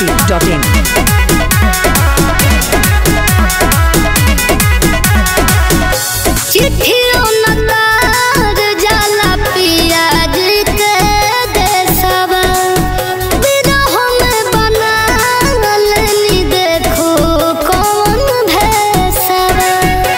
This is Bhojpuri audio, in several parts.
biharmasti.in चिट्ठियों न तार जाला पियाज के देशवा विरह में बनाल नी देखो कौन भेसवा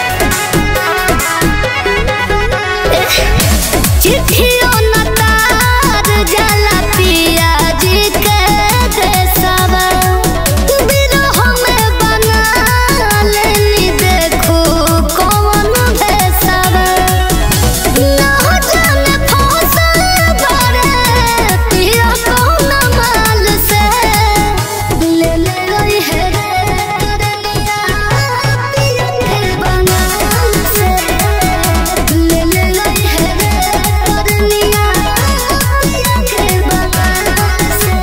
चिट्ठियों न तार जाला पियाज के देशवा विरह में बनाल नी देखो कौन भेसवा ना जाने फसल बड़े पिया कौन माल से ले रही है तरनिया पिया के बनाल से ले रही है तरनिया पिया के बनाल से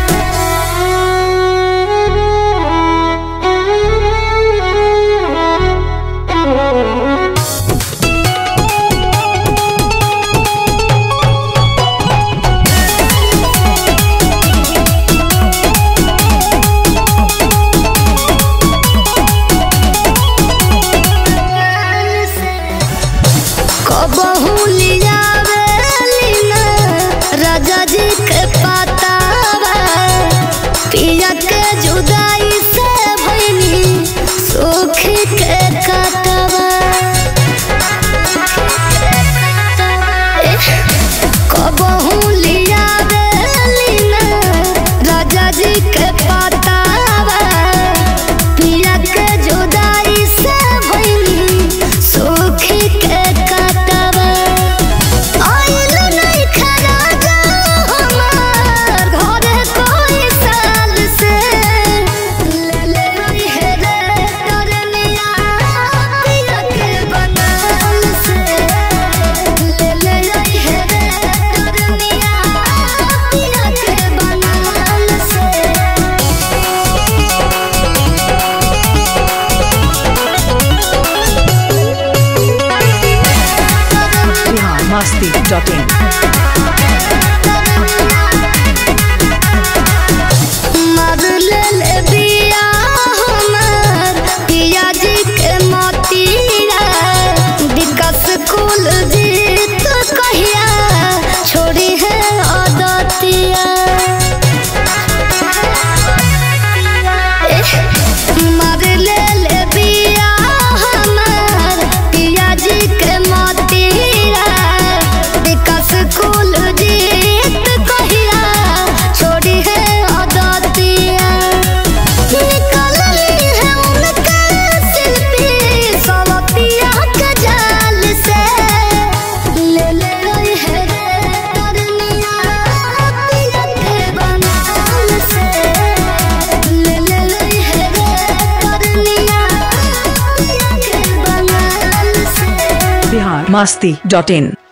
कबहू लियावेली ना राजा जी के पतावा पिया के जुदाई से भइनी सुख के कटवा कबहू लियावेली ना राजा जी के पतावा पिया के जुदाई से भइनी सुख के कटवा आइल नहीं खराजा हमार घरे कोई साल से ले रही है रे तरनिया पिया के बनाल से ले रही है रे तरनिया पिया के बनाल से biharmasti.in मर ले बिया हमार पिया जी के मोतिया विकास कुल जीत कहिया छोड़ी है आदतिया मर ले बिया हमार पिया जी के मोतिया विकास कुल जीत कहिया छोड़ी है आदतिया निकलली है उनके शिल्पी सवतिया के जाल से ले रही है रे तरनिया पिया के बनाल से ले रही है रे तरनिया पिया के बनाल से biharmasti.in